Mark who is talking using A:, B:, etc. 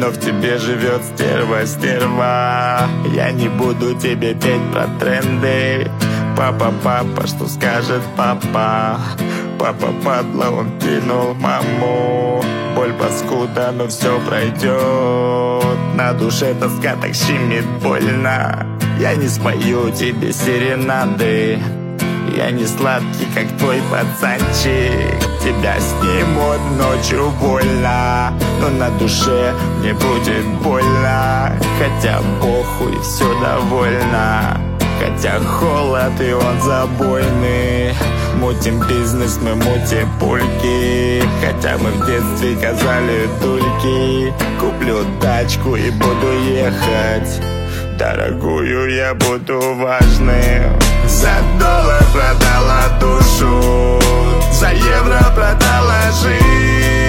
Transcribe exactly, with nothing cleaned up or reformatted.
A: но в тебе живет стерва, стерва. Я не буду тебе петь про тренды. Папа, папа, что скажет папа? Папа падла, он кинул маму. Боль паскуда, но все пройдет. На душе тоска так щемит больно. Я не спою тебе серенады. Я не сладкий, как твой пацанчик. Тебя снимут ночью больно, но на душе мне будет больно. Хотя похуй, все довольно. Хотя холод и он забойный. Мутим бизнес, мы мутим пульки. Хотя мы в детстве казали дульки. Куплю тачку и буду ехать. Дорогую я буду важным. За доллар продала душу, за евро продала жизнь.